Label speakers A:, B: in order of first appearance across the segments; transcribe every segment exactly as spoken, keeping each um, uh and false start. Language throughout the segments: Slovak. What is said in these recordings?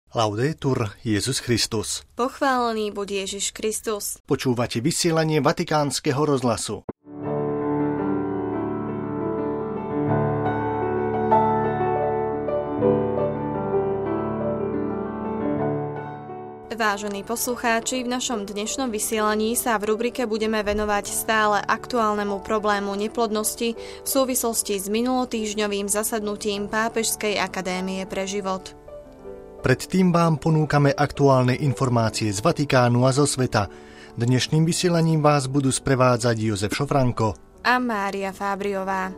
A: Laudetur Jesus Christus.
B: Pochválený buď Ježiš Kristus.
A: Počúvate vysielanie Vatikánskeho rozhlasu.
B: Vážení poslucháči, v našom dnešnom vysielaní sa v rubrike budeme venovať stále aktuálnemu problému neplodnosti v súvislosti s minulotýždňovým zasadnutím Pápežskej akadémie pre život.
A: Predtým vám ponúkame aktuálne informácie z Vatikánu a zo sveta. Dnešným vysielaním vás budú sprevádzať Jozef Šofranko
B: a Mária Fábriová.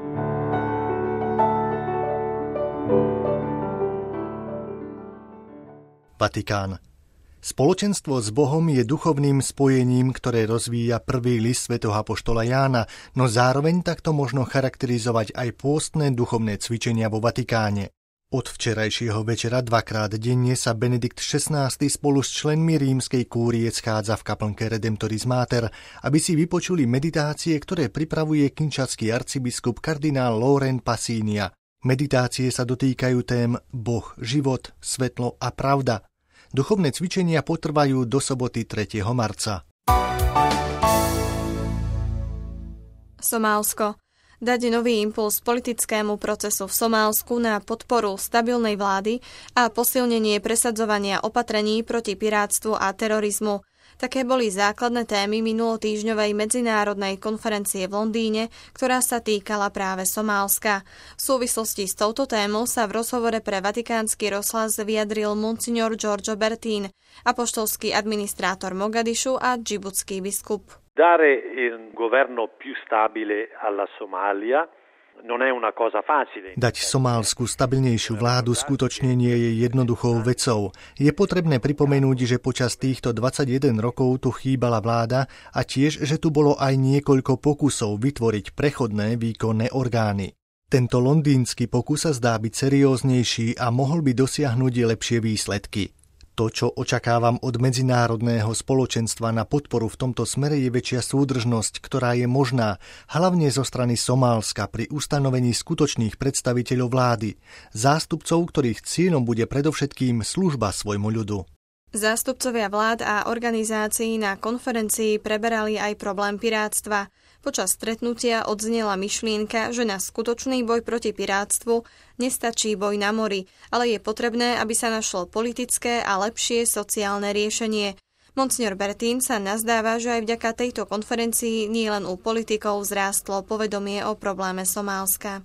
A: Vatikán. Spoločenstvo s Bohom je duchovným spojením, ktoré rozvíja prvý list svätého apoštola Jána, no zároveň takto možno charakterizovať aj pôstne duchovné cvičenia vo Vatikáne. Od včerajšieho večera dvakrát denne sa Benedikt šestnásty spolu s členmi rímskej kúrie schádza v kaplnke Redemptoris Mater, aby si vypočuli meditácie, ktoré pripravuje kinshasský arcibiskup kardinál Laurent Passinia. Meditácie sa dotýkajú tém Boh, život, svetlo a pravda. Duchovné cvičenia potrvajú do soboty tretieho marca.
B: Somálsko. Dať nový impuls politickému procesu v Somálsku na podporu stabilnej vlády a posilnenie presadzovania opatrení proti pirátstvu a terorizmu. Také boli základné témy minulotýždňovej medzinárodnej konferencie v Londýne, ktorá sa týkala práve Somálska. V súvislosti s touto témou sa v rozhovore pre Vatikánsky rozhlas vyjadril monsignor Giorgio Bertin, apoštolský administrátor Mogadišu a džibutský biskup.
C: Dare un governo più stabile alla Somalia non è una cosa facile.
A: Dať Somálsku stabilnejšiu vládu skutočne nie je jednoduchou vecou. Je potrebné pripomenúť, že počas týchto dvadsaťjeden rokov tu chýbala vláda a tiež, že tu bolo aj niekoľko pokusov vytvoriť prechodné výkonné orgány. Tento londýnsky pokus sa zdá byť serióznejší a mohol by dosiahnuť lepšie výsledky. To, čo očakávam od medzinárodného spoločenstva na podporu v tomto smere, je väčšia súdržnosť, ktorá je možná, hlavne zo strany Somálska pri ustanovení skutočných predstaviteľov vlády, zástupcov, ktorých cieľom bude predovšetkým služba svojmu ľudu.
B: Zástupcovia vlád a organizácií na konferencii preberali aj problém pirátstva. Počas stretnutia odznela myšlienka, že na skutočný boj proti pirátstvu nestačí boj na mori, ale je potrebné, aby sa našlo politické a lepšie sociálne riešenie. Monsignor Bertin sa nazdáva, že aj vďaka tejto konferencii nielen u politikov vzrástlo povedomie o probléme Somálska.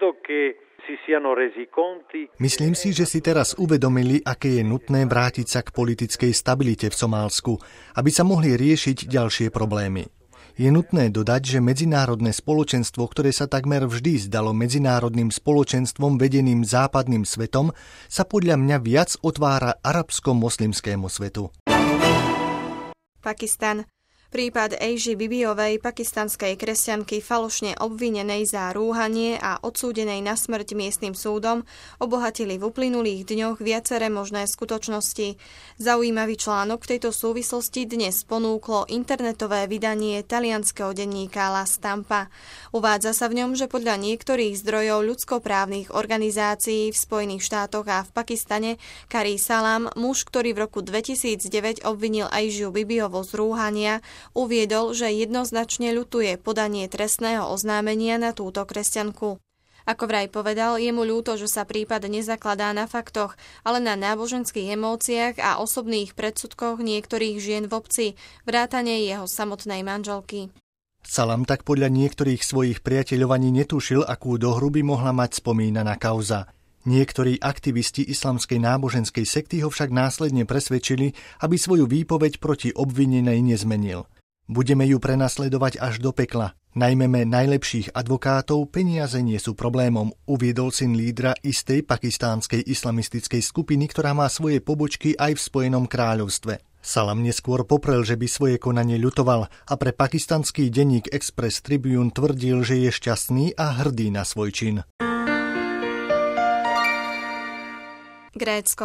A: Myslím si, že si teraz uvedomili, aké je nutné vrátiť sa k politickej stabilite v Somálsku, aby sa mohli riešiť ďalšie problémy. Je nutné dodať, že medzinárodné spoločenstvo, ktoré sa takmer vždy zdalo medzinárodným spoločenstvom vedeným západným svetom, sa podľa mňa viac otvára arabsko-moslimskému svetu.
B: Pakistan. Prípad Ejži Bibiovej, pakistanskej kresťanky falošne obvinenej za rúhanie a odsúdenej na smrť miestnym súdom, obohatili v uplynulých dňoch viaceré možné skutočnosti. Zaujímavý článok v tejto súvislosti dnes ponúklo internetové vydanie talianskeho denníka La Stampa. Uvádza sa v ňom, že podľa niektorých zdrojov ľudskoprávnych organizácií v Spojených štátoch a v Pakistane Kari Salam, muž, ktorý v roku dvetisícdeväť obvinil Ejžiu Bibiovu z rúhania, uviedol, že jednoznačne ľutuje podanie trestného oznámenia na túto kresťanku. Ako vraj povedal, je mu ľúto, že sa prípad nezakladá na faktoch, ale na náboženských emóciách a osobných predsudkoch niektorých žien v obci, vrátane jeho samotnej manželky.
A: Salam tak podľa niektorých svojich priateľov ani netušil, akú dohru by mohla mať spomínaná kauza. Niektorí aktivisti islamskej náboženskej sekty ho však následne presvedčili, aby svoju výpoveď proti obvinenej nezmenil. Budeme ju prenasledovať až do pekla. Najmeme najlepších advokátov, peniaze nie sú problémom, uviedol syn lídra istej pakistánskej islamistickej skupiny, ktorá má svoje pobočky aj v Spojenom kráľovstve. Salam neskôr poprel, že by svoje konanie ľutoval a pre pakistanský denník Express Tribune tvrdil, že je šťastný a hrdý na svoj čin.
B: Grécko.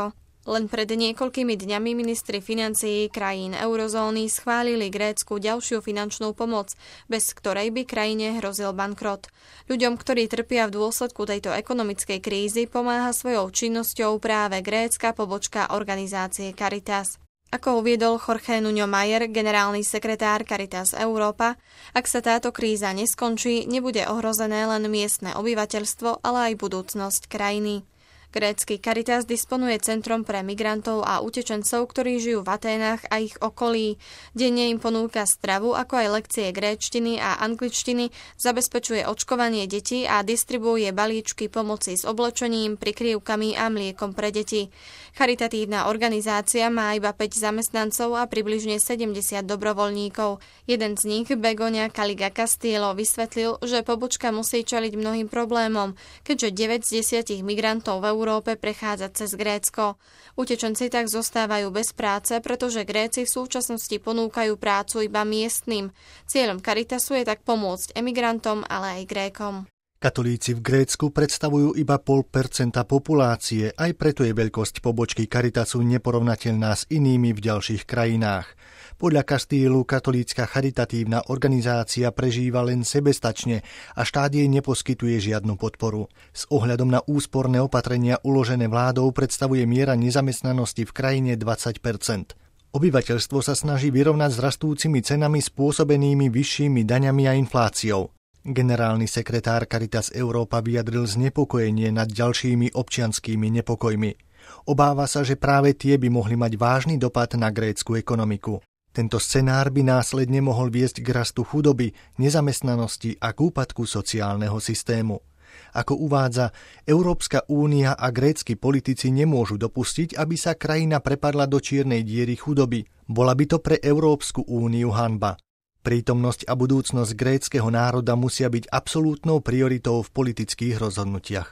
B: Len pred niekoľkými dňami ministri financií krajín eurozóny schválili Grécku ďalšiu finančnú pomoc, bez ktorej by krajine hrozil bankrot. Ľuďom, ktorí trpia v dôsledku tejto ekonomickej krízy, pomáha svojou činnosťou práve grécka pobočka organizácie Caritas. Ako uviedol Jorge Nuno Mayer, generálny sekretár Caritas Európa, ak sa táto kríza neskončí, nebude ohrozené len miestne obyvateľstvo, ale aj budúcnosť krajiny. Grécky Caritas disponuje centrom pre migrantov a utečencov, ktorí žijú v Aténach a ich okolí. Denne im ponúka stravu, ako aj lekcie gréčtiny a angličtiny, zabezpečuje očkovanie detí a distribuuje balíčky pomoci s oblečením, prikryvkami a mliekom pre deti. Charitatívna organizácia má iba päť zamestnancov a približne sedemdesiat dobrovoľníkov. Jeden z nich, Begoňa Kaliga Castillo, vysvetlil, že pobočka musí čeliť mnohým problémom, keďže deväť z desiatich migrantov v Európe prechádza cez Grécko. Utečenci tak zostávajú bez práce, pretože Gréci v súčasnosti ponúkajú prácu iba miestnym. Cieľom Caritasu je tak pomôcť emigrantom, ale aj Grékom.
A: Katolíci v Grécku predstavujú iba nula celá päť percenta populácie, aj preto je veľkosť pobočky Caritasu neporovnateľná s inými v ďalších krajinách. Podľa Castillu katolícka charitatívna organizácia prežíva len sebestačne a štát jej neposkytuje žiadnu podporu. S ohľadom na úsporné opatrenia uložené vládou predstavuje miera nezamestnanosti v krajine dvadsať percent. Obyvateľstvo sa snaží vyrovnať s rastúcimi cenami spôsobenými vyššími daňami a infláciou. Generálny sekretár Caritas Európa vyjadril znepokojenie nad ďalšími občianskými nepokojmi. Obáva sa, že práve tie by mohli mať vážny dopad na grécku ekonomiku. Tento scenár by následne mohol viesť k rastu chudoby, nezamestnanosti a k úpadku sociálneho systému. Ako uvádza, Európska únia a grécki politici nemôžu dopustiť, aby sa krajina prepadla do čiernej diery chudoby. Bola by to pre Európsku úniu hanba. Prítomnosť a budúcnosť gréckeho národa musia byť absolútnou prioritou v politických rozhodnutiach.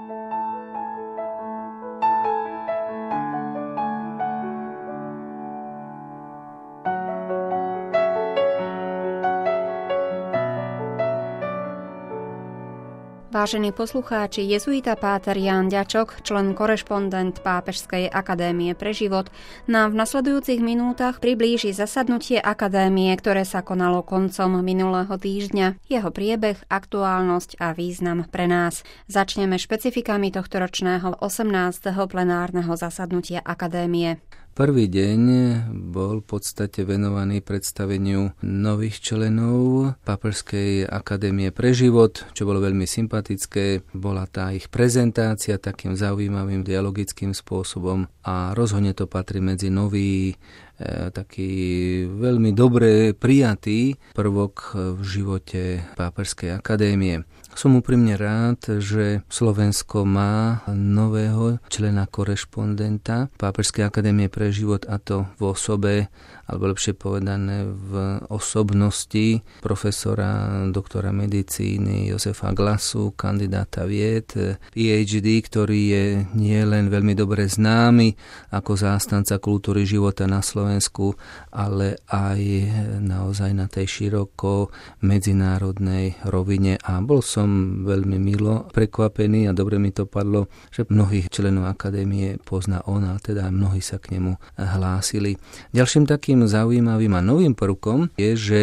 D: Vážení poslucháči, jezuita páter Ján Ďačok, člen korešpondent Pápežskej akadémie pre život, nám v nasledujúcich minútach priblíži zasadnutie akadémie, ktoré sa konalo koncom minulého týždňa, jeho priebeh, aktuálnosť a význam pre nás. Začneme špecifikami tohtoročného osemnásteho plenárneho zasadnutia akadémie.
E: Prvý deň bol v podstate venovaný predstaveniu nových členov Pápežskej akadémie pre život, čo bolo veľmi sympatické. Bola tá ich prezentácia takým zaujímavým dialogickým spôsobom a rozhodne to patrí medzi nový, taký veľmi dobre prijatý prvok v živote Pápežskej akadémie. Som úprimne rád, že Slovensko má nového člena korešpondenta Pápežskej akadémie pre život, a to v osobe, alebo lepšie povedané v osobnosti profesora, doktora medicíny Jozefa Glasu, kandidáta vied, PhD, ktorý je nielen veľmi dobre známy ako zástanca kultúry života na Slovensku, ale aj naozaj na tej široko medzinárodnej rovine. A bol som veľmi milo prekvapený a dobre mi to padlo, že mnohých členov akadémie pozná on, a teda mnohí sa k nemu hlásili. Ďalším takým zaujímavým a novým prvkom je, že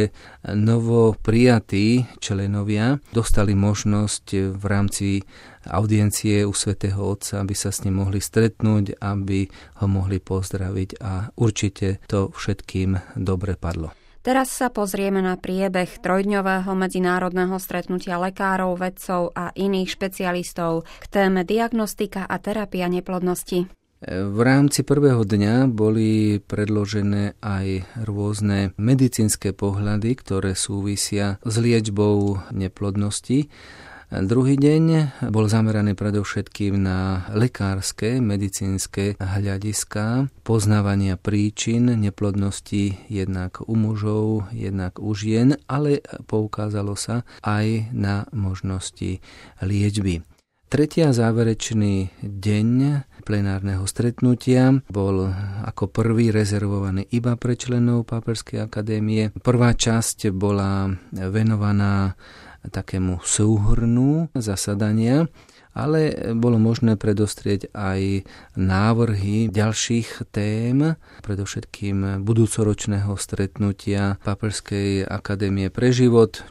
E: novo prijatí členovia dostali možnosť v rámci audiencie u svätého Otca, aby sa s ním mohli stretnúť, aby ho mohli pozdraviť, a určite to všetkým dobre padlo.
D: Teraz sa pozrieme na priebeh trojdňového medzinárodného stretnutia lekárov, vedcov a iných špecialistov k téme diagnostika a terapia neplodnosti.
E: V rámci prvého dňa boli predložené aj rôzne medicínske pohľady, ktoré súvisia s liečbou neplodnosti. Druhý deň bol zameraný predovšetkým na lekárske, medicínske hľadiská poznávania príčin neplodnosti jednak u mužov, jednak u žien, ale poukázalo sa aj na možnosti liečby. Tretí a záverečný deň plenárneho stretnutia bol ako prvý rezervovaný iba pre členov Pápežskej akadémie. Prvá časť bola venovaná takému súhrnu zasadania ale bolo možné predostrieť aj návrhy ďalších tém, predovšetkým budúcoročného stretnutia Pápežskej akadémie pre život.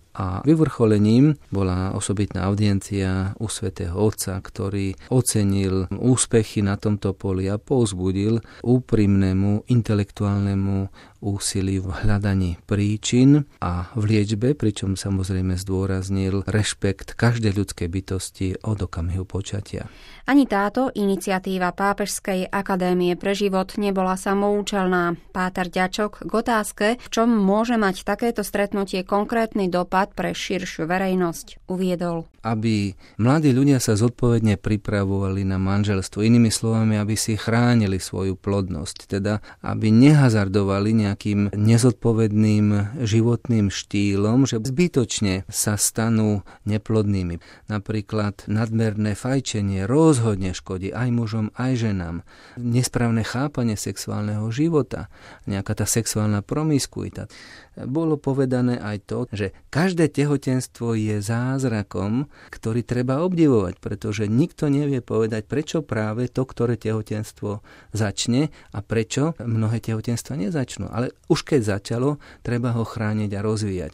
E: A vyvrcholením bola osobitná audiencia u svätého Otca, ktorý ocenil úspechy na tomto poli a povzbudil úprimnému intelektuálnemu úsilí v hľadaní príčin a v liečbe, pričom samozrejme zdôraznil rešpekt každej ľudskej bytosti od okamihu počatia.
D: Ani táto iniciatíva Pápežskej akadémie pre život nebola samoučelná. Páter Ďačok k otázke, v čom môže mať takéto stretnutie konkrétny dopad pre širšiu verejnosť, uviedol.
E: Aby mladí ľudia sa zodpovedne pripravovali na manželstvo, inými slovami, aby si chránili svoju plodnosť, teda aby nehazardovali nejakým nezodpovedným životným štýlom, že zbytočne sa stanú neplodnými. Napríklad nadmerné fajčenie rozhodne škodí aj mužom, aj ženám. Nesprávne chápanie sexuálneho života, nejaká tá sexuálna promiskuita. Bolo povedané aj to, že každé tehotenstvo je zázrakom, ktorý treba obdivovať, pretože nikto nevie povedať, prečo práve to, ktoré tehotenstvo začne a prečo mnohé tehotenstva nezačnú. Ale už keď začalo, treba ho chrániť a rozvíjať.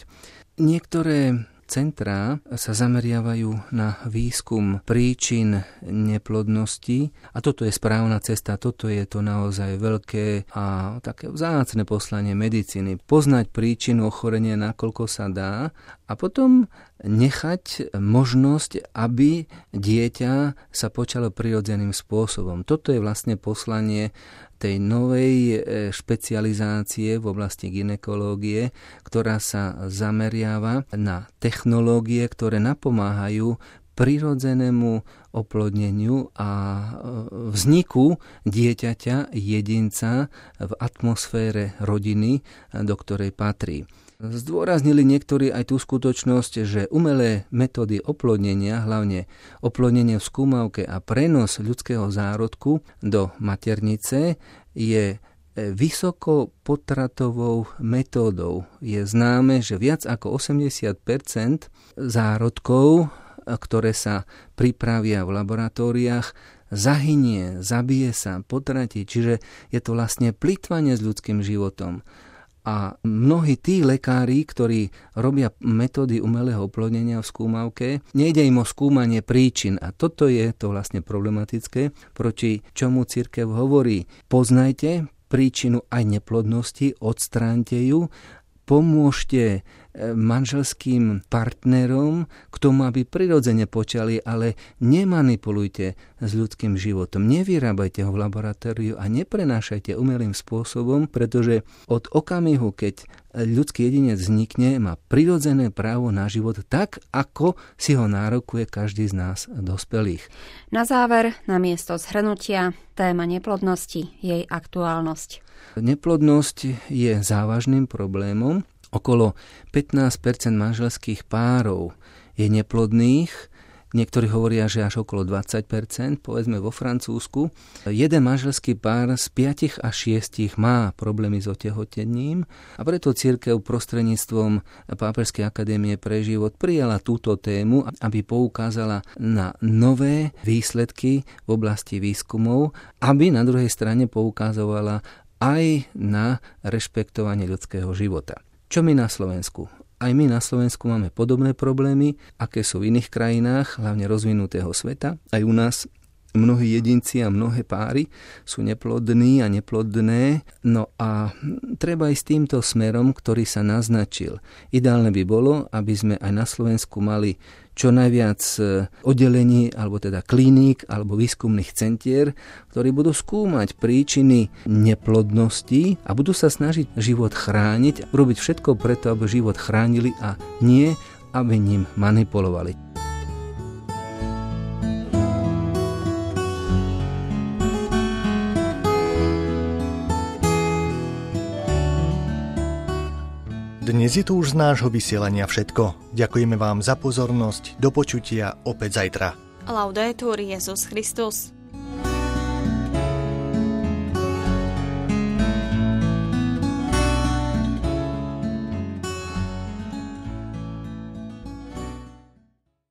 E: Niektoré centrá sa zameriavajú na výskum príčin neplodnosti a toto je správna cesta, toto je to naozaj veľké a také vzácne poslanie medicíny. Poznať príčinu ochorenia, nakoľko sa dá a potom nechať možnosť, aby dieťa sa počalo prirodzeným spôsobom. Toto je vlastne poslanie tej novej špecializácie v oblasti gynekológie, ktorá sa zameriava na technológie, ktoré napomáhajú prirodzenému oplodneniu a vzniku dieťaťa, jedinca v atmosfére rodiny, do ktorej patrí. Zdôraznili niektorí aj tú skutočnosť, že umelé metódy oplodnenia, hlavne oplodnenie v skúmavke a prenos ľudského zárodku do maternice je vysokopotratovou metódou. Je známe, že viac ako osemdesiat percent zárodkov, ktoré sa pripravia v laboratóriách, zahynie, zabije sa, potratí. Čiže je to vlastne plytvanie s ľudským životom. A mnohí tí lekári, ktorí robia metódy umelého oplodnenia v skúmavke, nejde im o skúmanie príčin. A toto je to vlastne problematické, proti čomu cirkev hovorí. Poznajte príčinu aj neplodnosti, odstráňte ju, pomôžte manželským partnerom k tomu, aby prirodzene počali, ale nemanipulujte s ľudským životom. Nevyrábajte ho v laboratóriu a neprenášajte umelým spôsobom, pretože od okamihu, keď ľudský jedinec vznikne, má prirodzené právo na život tak, ako si ho nárokuje každý z nás dospelých.
D: Na záver, na miesto zhrnutia, téma neplodnosti, jej aktuálnosť.
E: Neplodnosť je závažným problémom. Okolo pätnásť percent manželských párov je neplodných, niektorí hovoria, že až okolo dvadsať percent, povedzme vo Francúzsku. Jeden manželský pár z piatich až šiestich má problémy s otehotením a preto cirkev prostredníctvom Pápežskej akadémie pre život prijala túto tému, aby poukázala na nové výsledky v oblasti výskumov, aby na druhej strane poukázovala aj na rešpektovanie ľudského života. Čo my na Slovensku? Aj my na Slovensku máme podobné problémy, aké sú v iných krajinách, hlavne rozvinutého sveta. Aj u nás mnohí jedinci a mnohé páry sú neplodní a neplodné. No a treba ísť týmto smerom, ktorý sa naznačil. Ideálne by bolo, aby sme aj na Slovensku mali čo najviac oddelení, alebo teda kliník, alebo výskumných centier, ktorí budú skúmať príčiny neplodnosti a budú sa snažiť život chrániť, robiť všetko preto, aby život chránili a nie, aby ním manipulovali.
A: Dnes je tu už z nášho vysielania všetko. Ďakujeme vám za pozornosť. Do počutia opäť zajtra.
B: Laudetur Jesus Christus.